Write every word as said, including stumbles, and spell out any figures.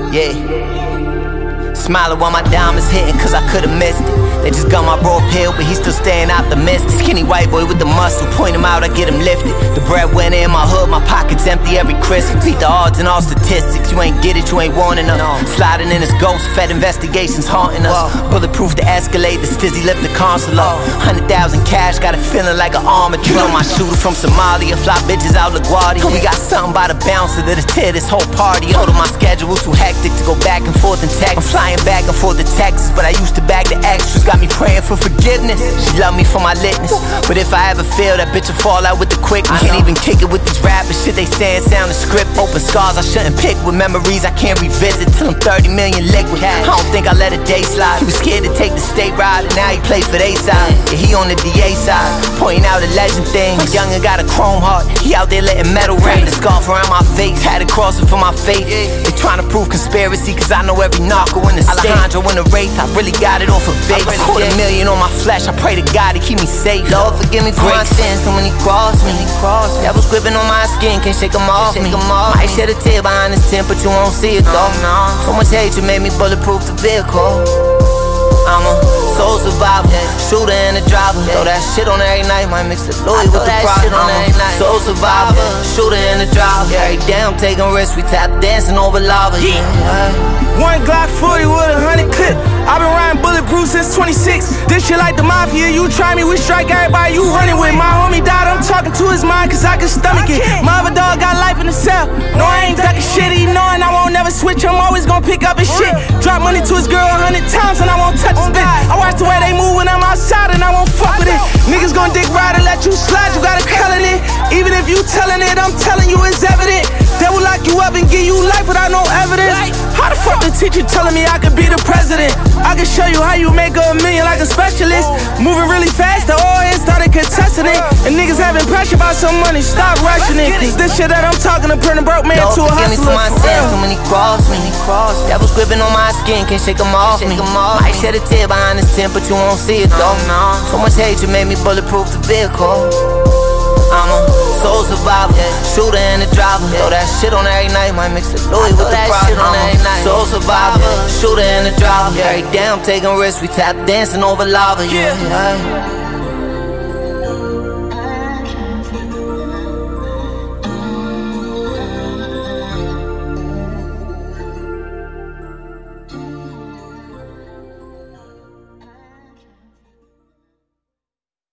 Yeah. Smiling while my diamonds hitting, cause I could've missed it. They just got my bro pill, but he still staying optimistic. Skinny white boy with the muscle, point him out, I get him lifted. The breadwinner in my hood, my pockets empty every Christmas. Beat the odds and all statistics, you ain't get it, you ain't want enough. Sliding in his ghost, fed investigations haunting us. Bulletproof to escalate, the stizzy lift the console up. Hundred thousand cash, got it feeling like an armor drill. My shooter from Somalia, fly bitches out LaGuardia. We got something by the bouncer that'll tear this whole party. Told him my schedule too hectic to go back and forth in Texas. I'm flying back and forth to Texas, but I used to bag the extras. Got me praying for forgiveness. She love me for my litness, but if I ever fail, that bitch will fall out with the quick. Can't even kick it with these rappers. Shit they saying sound the script. Open scars I shouldn't pick, with memories I can't revisit till I'm thirty million liquid. I don't think I let a day slide. He was scared to take the state ride, and now he plays for they side. Yeah, he on the D A side, pointing out a legend thing. Youngin' got a chrome heart, he out there letting metal rain. The scarf around my face, had it crossing for my face. They trying to prove conspiracy, cause I know every narco in the state. Alejandro in the race, I really got it off of base. Quarter million on my flesh, I pray to God to keep me safe. Lord, forgive me for my sins, so when he crossed me, devils gripping on my skin, can't shake them off me. Might shed a tear behind his tent, but you won't see it though. So much hatred made me bulletproof the vehicle. I'm a soul survivor, shooter and a driver. Throw that shit on every night, might mix the Louis with the pride. I'm a soul survivor, shooter and a driver. Every day I'm taking risks, we tap dancing over lava. Yeah. One Glock forty with a hundred clip. I've been riding bulletproof since twenty-six. This shit like the mafia, you try me, we strike everybody you running with. My homie died, I'm talking to his mind cause I can stomach it. My other dog got life in the cell. No, I ain't ducking shit, he knowing I won't never switch. I'm always gonna pick up his shit. Drop money to his girl a hundred times and I won't touch his bitch. I watch the way they move when I'm outside and I won't fuck with it. Niggas gon' dick ride and let you slide, you gotta color it. Even if you telling it, I'm telling you it's evident. They will lock you up and give you life without no evidence. How the fuck the teacher telling me I could be the president? I can show you how you make a million like a specialist. Moving really fast, the O A started contesting it. And niggas having pressure about some money, stop rushing it. Cause this shit that I'm talking to turn a broke man to a hustler. Forgive me for my sins, so many cross me. Devils gripping on my skin, can't shake them off me. Might shed a tear behind his tent, but you won't see it though. So much hatred made me bulletproof the vehicle. I'm a soul survivor, shooter and a driver. Throw that shit on every night, might mix the Louis with the pride. I'm a soul survivor, shooter and a driver. Every day I'm taking risks, we tap dancing over lava. Yeah.